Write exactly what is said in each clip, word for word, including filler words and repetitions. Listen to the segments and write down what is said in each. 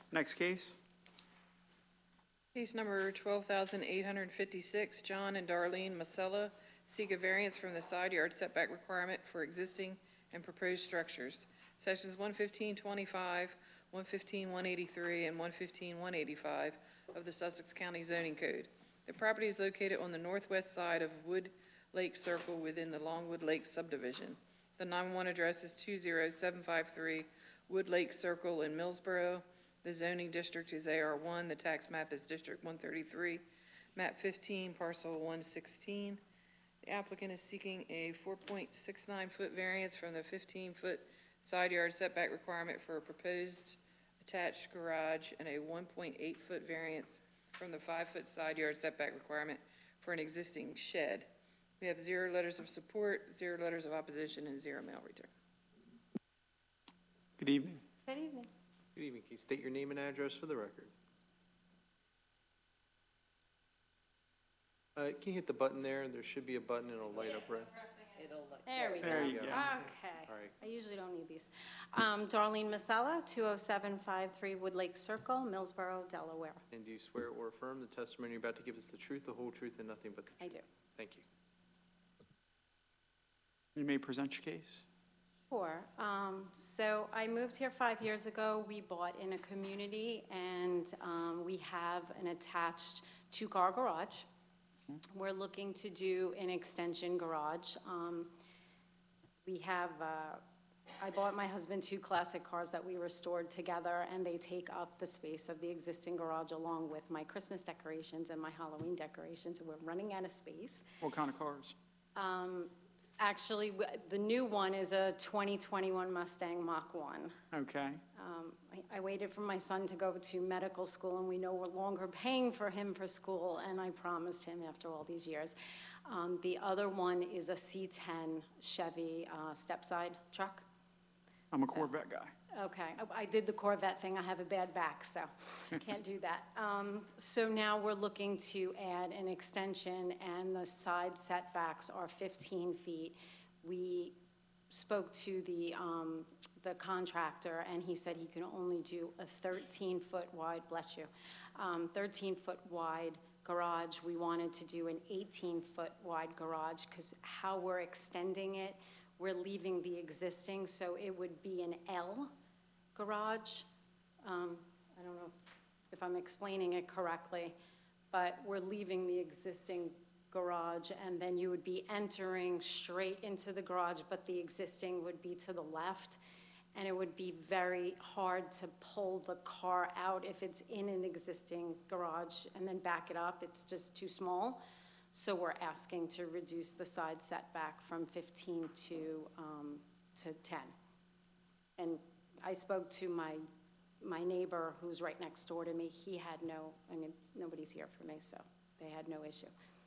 Next case. Case number twelve thousand eight hundred fifty-six, John and Darlene Masella seek a variance from the side yard setback requirement for existing and proposed structures. Sections one fifteen twenty-five, one fifteen one eighty-three, and one fifteen one eighty-five of the Sussex County Zoning Code. The property is located on the northwest side of Wood Lake Circle within the Longwood Lake subdivision. The nine one one address is two zero seven five three Wood Lake Circle in Millsboro. The zoning district is A R one. The tax map is District one thirty-three, map fifteen, parcel one sixteen. The applicant is seeking a four point six nine foot variance from the fifteen foot side yard setback requirement for a proposed attached garage and a one point eight foot variance from the five foot side yard setback requirement for an existing shed. We have zero letters of support, zero letters of opposition, and zero mail return. Good evening. Good evening. Good evening. Can you state your name and address for the record? Uh, can you hit the button there? There should be a button and it'll light up red. There we go. There you go. Okay. All right. I usually don't need these. Um, Darlene Masella, two oh seven five three Wood Lake Circle, Millsboro, Delaware. And do you swear or affirm the testimony you're about to give us the truth, the whole truth, and nothing but the truth? I do. Thank you. You may present your case. Sure. Um, so I moved here five years ago. We bought in a community, and um, we have an attached two-car garage. We're looking to do an extension garage. Um, we have, uh, I bought my husband two classic cars that we restored together, and they take up the space of the existing garage along with my Christmas decorations and my Halloween decorations. So we're running out of space. What kind of cars? Um, actually, w- the new one is a twenty twenty-one Mustang Mach one. Okay. Um, I, I waited for my son to go to medical school, and we no longer paying for him for school, and I promised him after all these years. Um, the other one is a C ten Chevy uh, step-side truck. I'm a So- Corvette guy. Okay, I, I did the Corvette thing. I have a bad back, so can't do that. Um, so now we're looking to add an extension, and the side setbacks are fifteen feet. We spoke to the, um, the contractor, and he said he can only do a thirteen foot wide, bless you, um, thirteen foot wide garage. We wanted to do an eighteen foot wide garage, because how we're extending it, we're leaving the existing, so it would be an L garage. Um, I don't know if I'm explaining it correctly, but we're leaving the existing garage, and then you would be entering straight into the garage, but the existing would be to the left, and it would be very hard to pull the car out if it's in an existing garage and then back it up. It's just too small. So we're asking to reduce the side setback from fifteen to, um, to ten. And I spoke to my, my neighbor who's right next door to me. He had no, I mean, nobody's here for me, so they had no issue.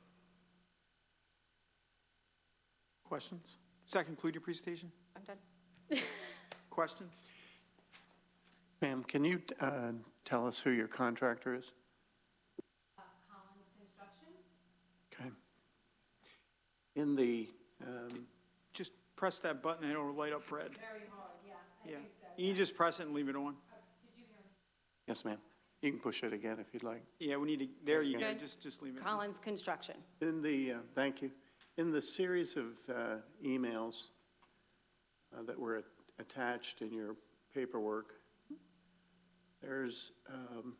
Questions? Does that conclude your presentation? I'm done. Questions? Ma'am, can you uh, tell us who your contractor is? Uh, Collins Construction? Okay. In the, um, Just press that button and it'll light up red. Very hard, yeah, I Yeah. think so. You can just press it and leave it on. Uh, Did you hear me? yes, ma'am. You can push it again if you'd like. Yeah, we need to, there you go. Good. Just, just leave it. on. Collins Construction. In the, uh, thank you. In the series of uh, emails uh, that were at- attached in your paperwork, there's um,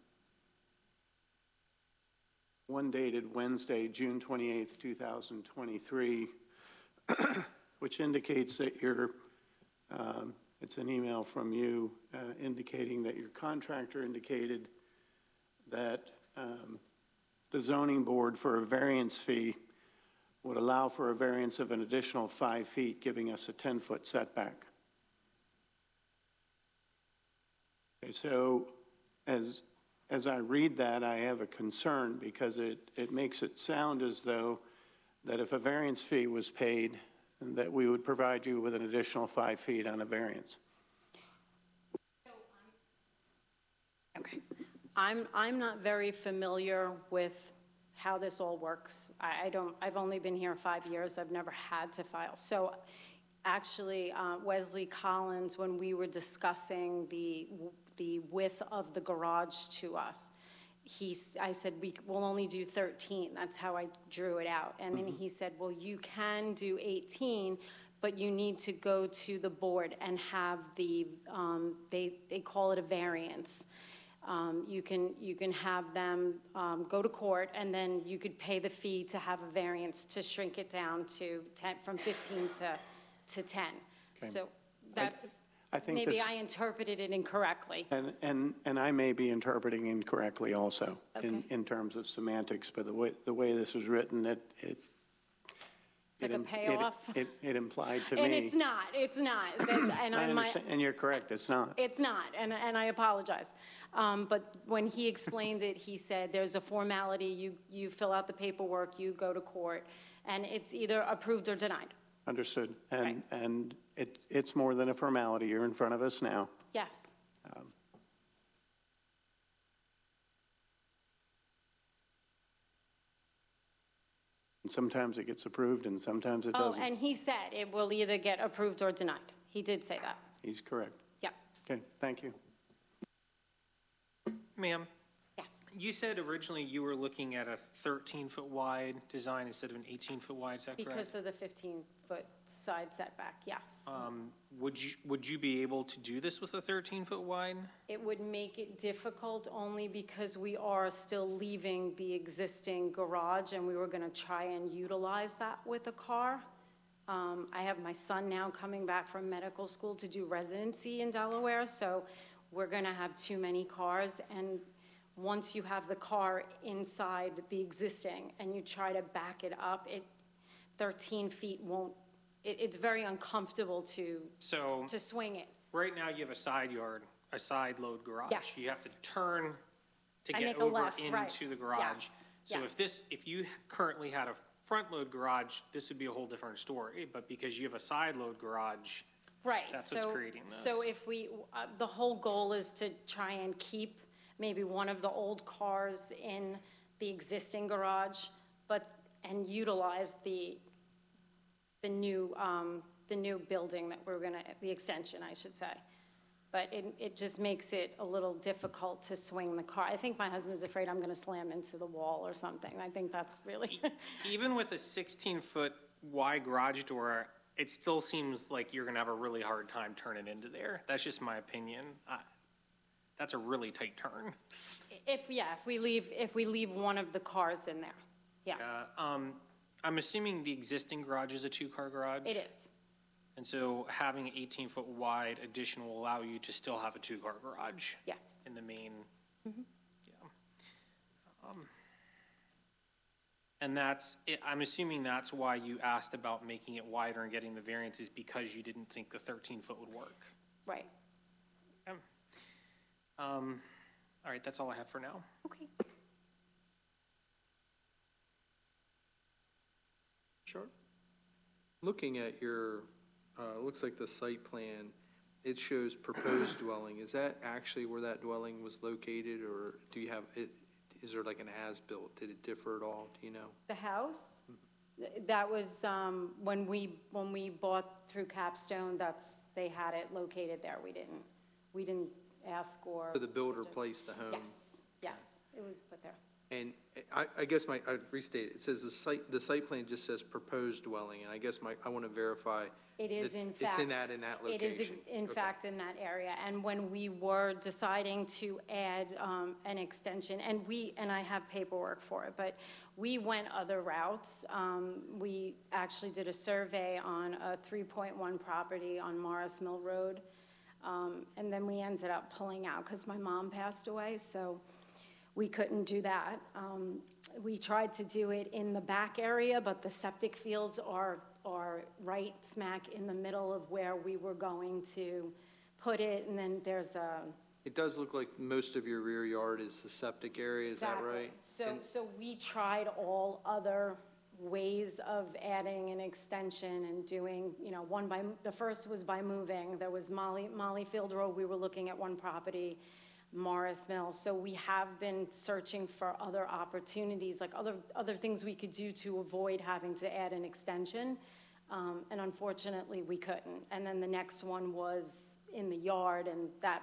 one dated Wednesday, June twenty-eighth, two thousand twenty-three, which indicates that you're, um, it's an email from you uh, indicating that your contractor indicated that um, the zoning board for a variance fee would allow for a variance of an additional five feet, giving us a ten foot setback. Okay, so as, as I read that, I have a concern because it, it makes it sound as though that if a variance fee was paid, that we would provide you with an additional five feet on a variance. Okay. I'm, I'm not very familiar with how this all works. I, I don't, I've only been here five years. I've never had to file. So actually, uh, Wesley Collins, when we were discussing the, the width of the garage to us. He's, I said, we will only do thirteen, that's how I drew it out. And then he said, well, you can do eighteen, but you need to go to the board and have the, um, they, they call it a variance. Um, you can, you can have them, um, go to court, and then you could pay the fee to have a variance to shrink it down to ten, from fifteen to, to ten. Okay. So that's, I think maybe this- I interpreted it incorrectly. And, and, and I may be interpreting incorrectly also in, Okay. in terms of semantics, but the way, the way this was written, it, it. It's like it a im- it- payoff. It, it implied to me. And it's not, it's not, and and I I might. understand, and you're correct, it's not. It's not, and, and I apologize. Um, But when he explained it, he said, there's a formality, you, you fill out the paperwork, you go to court, and it's either approved or denied. Understood. And, Right. and it, it's more than a formality. You're in front of us now. Yes. And sometimes it gets approved and sometimes it Oh, doesn't. and he said it will either get approved or denied. He did say that. He's correct. Yeah, Okay, thank you. Ma'am, yes. you said originally you were looking at a thirteen-foot wide design instead of an eighteen-foot wide, is that correct? Because of the fifteen-foot side setback, yes. Um, Would you, would you be able to do this with a thirteen-foot wide? It would make it difficult only because we are still leaving the existing garage, and we were gonna try and utilize that with a car. Um, I have my son now coming back from medical school to do residency in Delaware, so we're gonna have too many cars, and once you have the car inside the existing and you try to back it up, it, thirteen feet won't, it, it's very uncomfortable to, So, to swing it. right now you have a side yard, a side load garage. Yes. You have to turn to I get make a over left, right. into the garage. Yes, So yes. if this, if you currently had a front load garage, this would be a whole different story, but because you have a side load garage, Right. That's what's so- creating So this. if we, uh, the whole goal is to try and keep maybe one of the old cars in the existing garage, but, and utilize the, the new, um, the new building that we're gonna, the extension, I should say. But it, it just makes it a little difficult to swing the car. I think my husband's afraid I'm gonna slam into the wall or something. I think that's really, even with a sixteen-foot wide garage door, it still seems like you're gonna have a really hard time turning into there. That's just my opinion. I- That's a really tight turn. if, yeah, if we leave, if we leave one of the cars in there, yeah, Uh, um, I'm assuming the existing garage is a two-car garage? it is. And so having an eighteen-foot wide addition will allow you to still have a two-car garage Yes. in the main, Mm-hmm. yeah. Um, And that's, it- I'm assuming that's why you asked about making it wider and getting the variances, because you didn't think the thirteen-foot would work. Right. Okay. Um, all right, that's all I have for now. Okay. Sure. Looking at your, uh, looks like the site plan, it shows proposed dwelling. Is that actually where that dwelling was located, or do you have, it? Is there like an as-built? Did it differ at all? Do you know? The house, th- that was, um, when we, when we bought through Capstone, that's, they had it located there. We didn't, we didn't ask or. So the builder placed the home? Yes, yes, it was put there. And I, I guess my, I restate, it It says the site, the site plan just says proposed dwelling, and I guess my, I want to verify. It is that in It's fact. in that, in that It is location. in Okay. fact in that area. And when we were deciding to add um, an extension, and we, and I have paperwork for it, but we went other routes. Um, We actually did a survey on a three point one property on Morris Mill Road. Um, And then we ended up pulling out because my mom passed away, so we couldn't do that. Um, We tried to do it in the back area, but the septic fields are, are right smack in the middle of where we were going to put it, and then there's a. It does look like most of your rear yard is the septic area, is that Exactly. right? So, And- so we tried all other ways of adding an extension and doing, you know, one by, the first was by moving. There was Molly, Molly Field Road, we were looking at one property, Morris Mill. So we have been searching for other opportunities, like other, other things we could do to avoid having to add an extension. Um, and unfortunately, we couldn't. And then the next one was in the yard, and that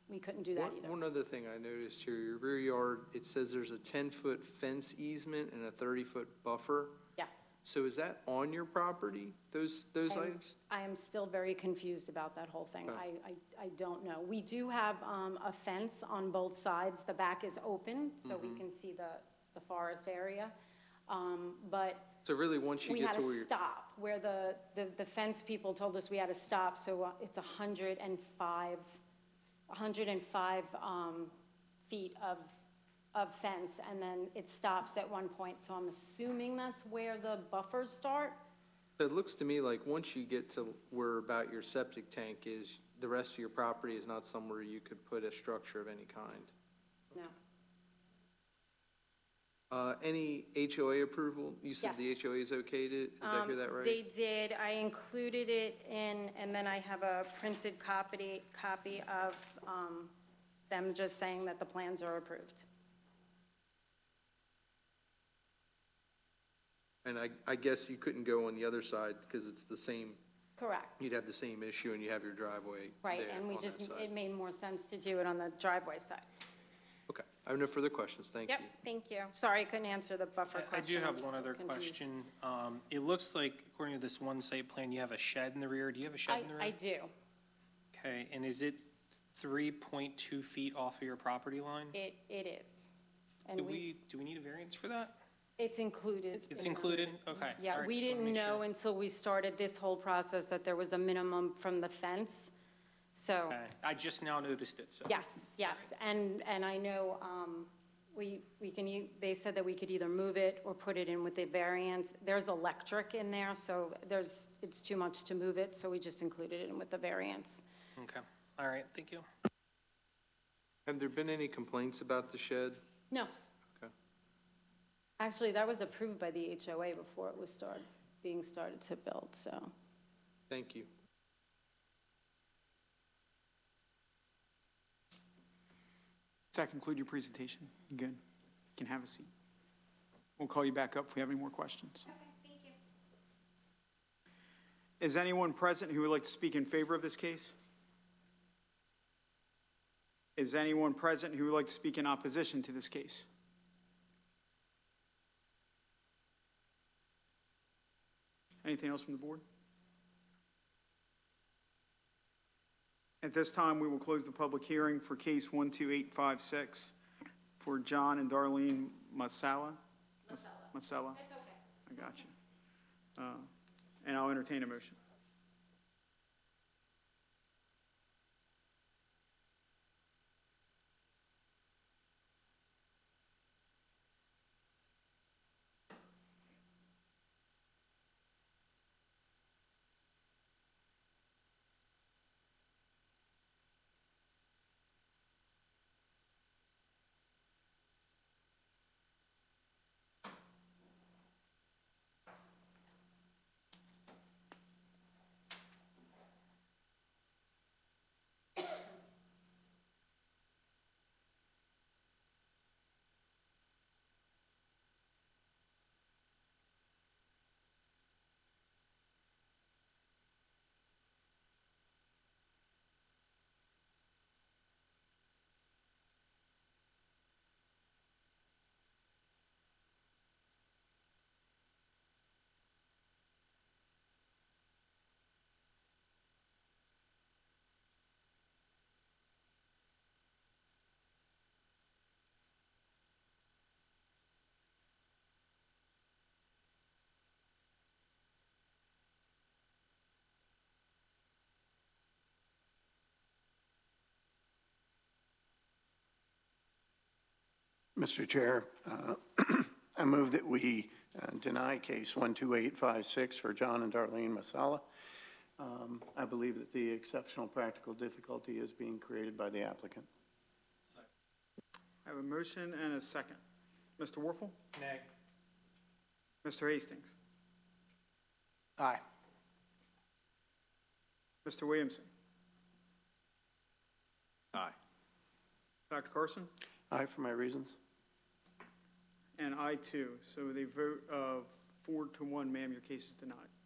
we couldn't do that One, either. one other thing I noticed here, your rear yard, it says there's a ten-foot fence easement and a thirty-foot buffer. Yes. So is that on your property, those, those And items? I am still very confused about that whole thing. Okay. I, I, I don't know. We do have um, a fence on both sides. The back is open, so Mm-hmm. we can see the, the forest area. Um, But So really, once you we get had to where to you're. stop, where the, the the fence people told us we had to stop, so uh, it's one hundred five, one hundred five um, feet of, of fence, and then it stops at one point, so I'm assuming that's where the buffers start? It looks to me like once you get to where about your septic tank is, the rest of your property is not somewhere you could put a structure of any kind. No. Uh, any H O A approval? You said the Yes. H O A is okayed it? Did I hear Um, that right? They did, I included it in, and then I have a printed copy, copy of um, them just saying that the plans are approved. And I, I guess you couldn't go on the other side because it's the same, Correct. you'd have the same issue and you have your driveway Right, there and we on that just, side. it made more sense to do it on the driveway side. Okay, I have no further questions, thank you. Yep, thank you. Sorry, I couldn't answer the buffer I- I question. do have I'm one still other confused. question. Um, It looks like, according to this one site plan, you have a shed in the rear. Do you have a shed I, in the rear? I do. Okay, and is it three point two feet off of your property line? It, it is. Do And we, we, do we need a variance for that? it's included. It's in the- included? Okay. All Yeah, right, we just wanna didn't make know sure. until we started this whole process that there was a minimum from the fence. So, Okay, I just now noticed it, so. yes, yes. And, and I know, um, we, we can, e- they said that we could either move it or put it in with the variance. There's electric in there, so there's, it's too much to move it, so we just included it in with the variance. Okay, all right, thank you. Have there been any complaints about the shed? No. Okay. Actually, that was approved by the H O A before it was started, being started to build, so. Thank you. Does that conclude your presentation? You good? You can have a seat. We'll call you back up if we have any more questions. Okay, thank you. Is anyone present who would like to speak in favor of this case? Is anyone present who would like to speak in opposition to this case? Anything else from the board? At this time, we will close the public hearing for case one two eight five six for John and Darlene Masala. Masala. Masala. It's okay. I got you. Uh, And I'll entertain a motion. Mister Chair, uh, I move that we uh, deny case one two eight five six for John and Darlene Masala. Um, I believe that the exceptional practical difficulty is being created by the applicant. I have a motion and a second. Mister Warfel? Nay. Mister Hastings? Aye. Mister Williamson? Aye. Doctor Carson? Aye for my reasons. And I too. So they vote of four to one, ma'am, your case is denied.